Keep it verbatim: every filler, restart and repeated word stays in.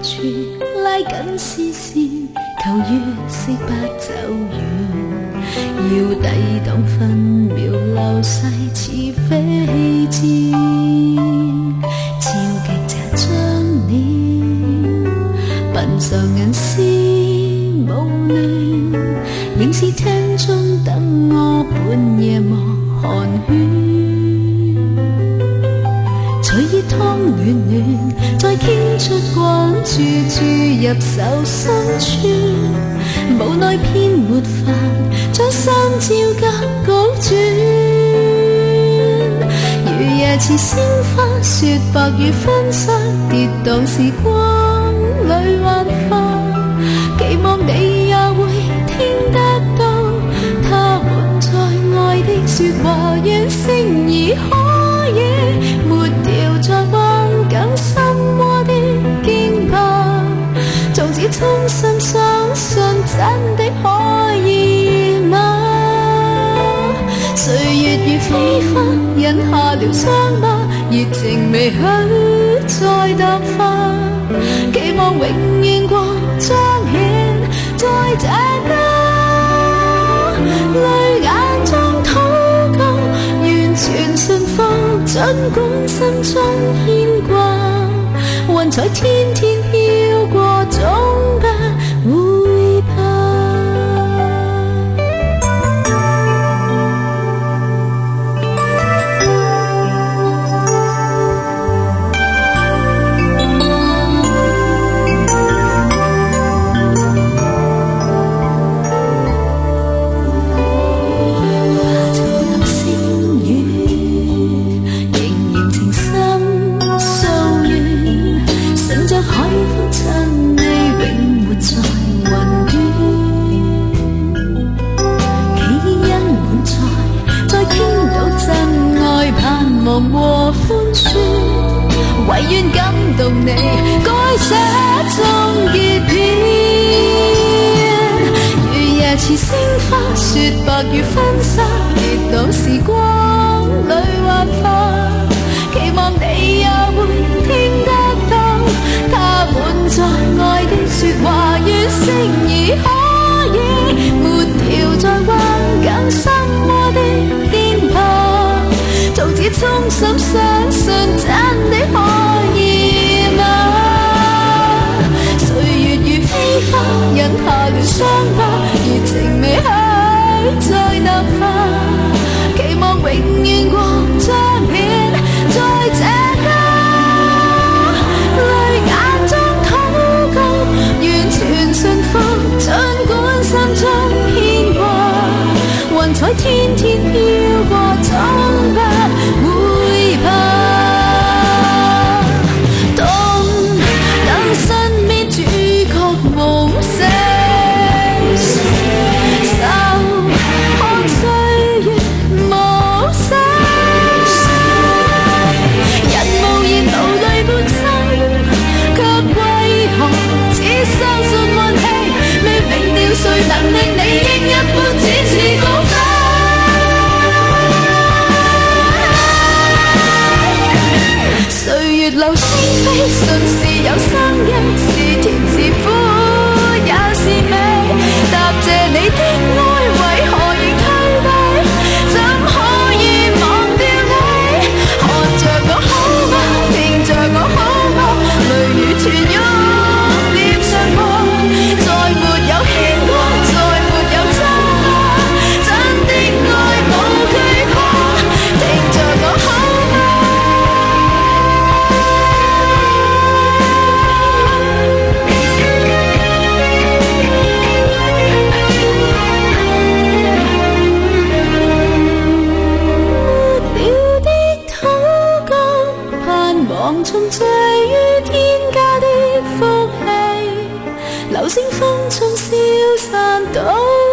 處拉緊視線，求月色不走遠，要抵擋分秒流逝似飛箭，焦極這張臉，鬢上銀絲舞亂，仍是廳中等我半夜望寒暄。隨熱湯暖暖，再傾出關注注入手心處，無奈偏沒法將心照格局轉。如夜似星花，雪白如婚紗，跌宕時光裏幻化，期望你也會聽得到他們在愛的說話，願星兒可以抹掉在幻感心窩的驚怕，從此衷心相信真的可以嗎？歲月如飛花，引下了傷疤，熱情未許再淡化，期望永遠過彰顯在這家，淚眼中禱告，完全信服，儘管心中牽掛，雲彩天天飄過，總不會怕。和寬恕，唯願感動你，改寫終結篇。如夜似星花，雪白如婚紗，跌宕時光裏幻化，期望你也會聽得到他們在愛的說話，願星兒可以抹掉在幻感心窩的牽怕，從此衷心相信真的可以嗎？歲月如飛花，引下了傷疤，熱情未許再淡化，期望永遠過彰顯在這家，淚眼中禱告，完全信服，儘管心中牽掛，雲彩天天飄過，總不會怕。當等身邊主角無聲，受看歲月無聲，人無言流淚半生，卻為何只相信運氣？未明了誰能令你應一般只是高飛？歲月流星飛，順時有生機，是甜是苦也是美。答謝你的愛，為何仍退避？怎可以忘掉你？看着我好嗎？聽着我好嗎？淚如泉湧臉上過，再沒有牽掛，再沒有爭拗，真的愛無懼怕。聽着我好嗎？重聚於天家的福氣，流星風中消散到。